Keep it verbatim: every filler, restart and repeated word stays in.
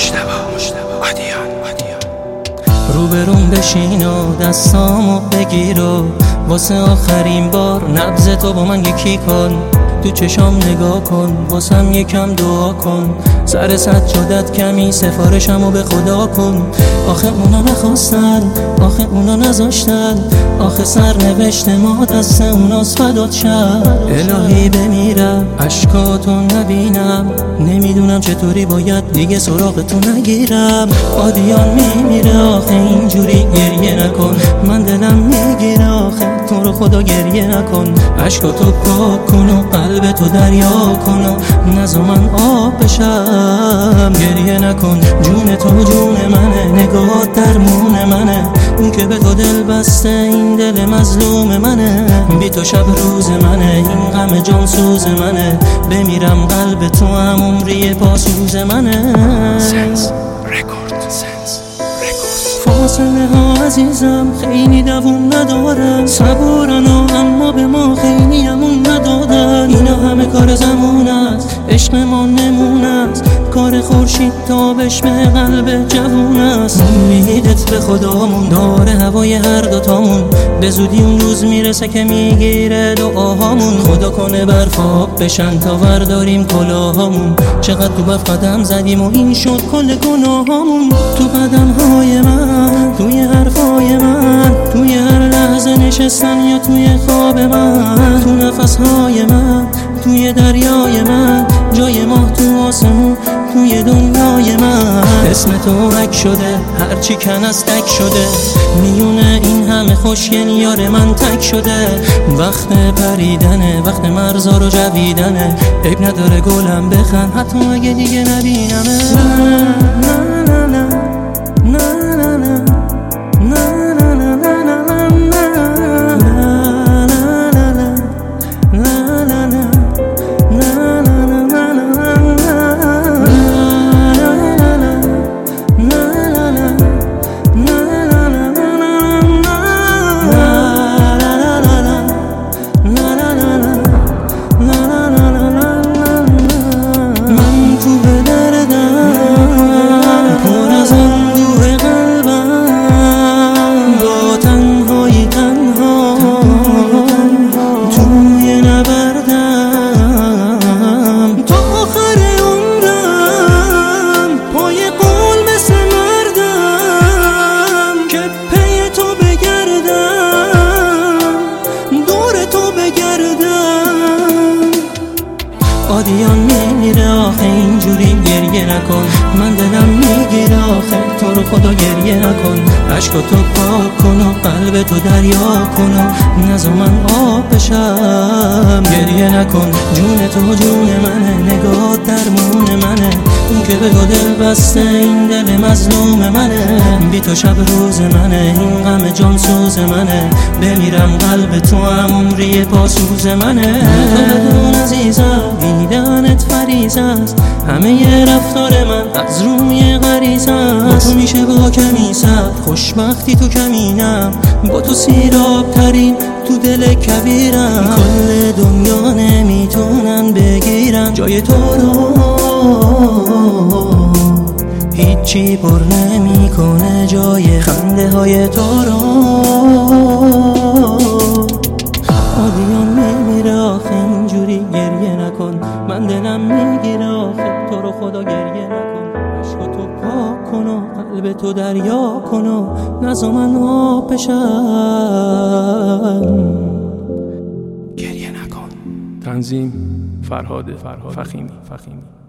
مجتبی آدیان روبروم بشین و دستامو بگیر و واسه آخرین بار نبض تو با من یکی کن. تو چشام نگاه کن، واسم یکم دعا کن. سر سجادت کمی سفارشمو به خدا کن. آخه اونا نخواستن، آخه اونا نذاشتن، آخه سرنوشت ما دست اوناست فدات شد. الهی بمیرم اشکاتو نبینم، نمیدونم چطوری باید دیگه سراغتو نگیرم. آدیان میمیره آخه اینجوری گریه نکن، من دلم میگیره آخه تو رو خدا گریه نکن. اشکاتو پاک کن و قلب تو دریا کن و نذار من آب بشم. گریه نکن، جون تو جون منه، نگاه درمون منه، اون که به تو دل بسته این دل مظلوم منه. بی تو شب روز منه، این غم جان سوز منه، بمیرم قلب تو هم عمری پاسوز منه. سنس رکورد سنس فاصله ها عزیزم خیلی دووم ندارم، صبورن و اما به ما خیلی امون ندادن. اینا همه کار زمان است، عشق ما نمون است، کار خورشید تابش به قلب جوون است. امیدت به خدامون داره هوای هر دوتامون، به زودی اون روز میرسه که میگیره دعاهامون. خدا کنه برف آب بشن تا ورداریم کلاهامون. چقدر تو برف قدم زدیم و این شد کل گناهامون. تو قدم های من، توی حرفای من، توی هر لحظه نشستم یا توی خواب من، تو نفس های من، توی دریای من، جای ماه تو آسمون، توی دنیای من. اسم تو حک شده، هرچی کن از تک شده، میونه این همه خوشگل یار من تک شده. وقت پریدنه، وقت مرزا رو جویدنه، عیب نداره گلم بخند حتی اگه دیگه نبینمه. آدیان میمیره آخه اینجوری گریه نکن، من دلم میگیره آخه تو رو خدا گریه نکن. اشکاتو پاک کن و قلب تو دریا کن و نذار من آب بشم. گریه نکن، جون تو جون منه، نگاه درمون منه، اون که به تو دل بسته این دل مظلوم منه. بی تو شب روز منه، این غم جان سوز منه، بمیرم قلب تو هم عمری پاسوز منه. تو بدون عزیزم دیدنت فریض است، همه ی رفتار من از روی غریزه است. تو میشه با کمی صبر، خوشبختی تو کمینم، با تو سیراب ترین تو دل کبیرم. کل دنیا نمیتونن بگیرن جای تو رو، هیچی پر نمیکنه جای خنده های تو رو. آدیان میمیره آخه اینجوری گریه نکن، من دلم میگیره آخه تو رو خدا گریه نکن. اشکاتو پاک کن و قلب تو دریا کن و نذار من آب بشم. گریه نکن. تنظیم فرهاد فخیمی.